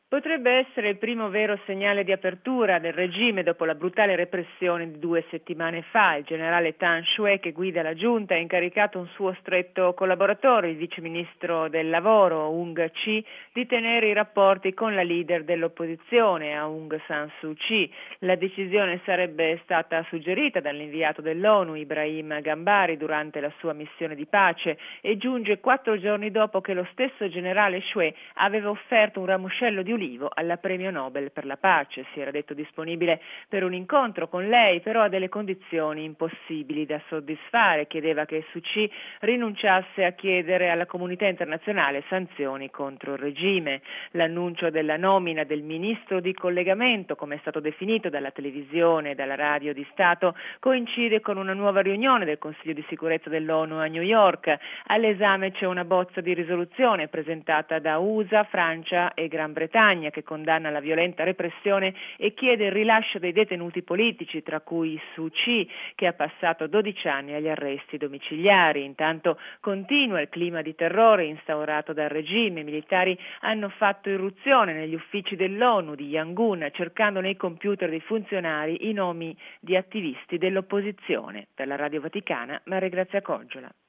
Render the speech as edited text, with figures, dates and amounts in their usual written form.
Potrebbe essere il primo vero segnale di apertura del regime dopo la brutale repressione di 2 settimane fa. Il generale Tang Shwe, che guida la giunta, ha incaricato un suo stretto collaboratore, il viceministro del lavoro Aung Chi, di tenere i rapporti con la leader dell'opposizione, Aung San Suu Kyi. La decisione sarebbe stata suggerita dall'inviato dell'ONU Ibrahim Gambari durante la sua missione di pace e giunge 4 giorni dopo che lo stesso generale Shwe aveva offerto un ramoscello di ulivo alla premio Nobel per la pace. Si era detto disponibile per un incontro con lei, però a delle condizioni impossibili da soddisfare. Chiedeva che Suu Kyi rinunciasse a chiedere alla comunità internazionale sanzioni contro il regime. L'annuncio della nomina del ministro di collegamento, come è stato definito dalla televisione e dalla radio di Stato, coincide con una nuova riunione del Consiglio di sicurezza dell'ONU a New York. All'esame c'è una bozza di risoluzione presentata da USA, Francia e Gran Bretagna, che condanna la violenta repressione e chiede il rilascio dei detenuti politici, tra cui Suu Kyi, che ha passato 12 anni agli arresti domiciliari. Intanto continua il clima di terrore instaurato dal regime. I militari hanno fatto irruzione negli uffici dell'ONU di Yangon, cercando nei computer dei funzionari i nomi di attivisti dell'opposizione. Per la Radio Vaticana, Maria Grazia Coggiola.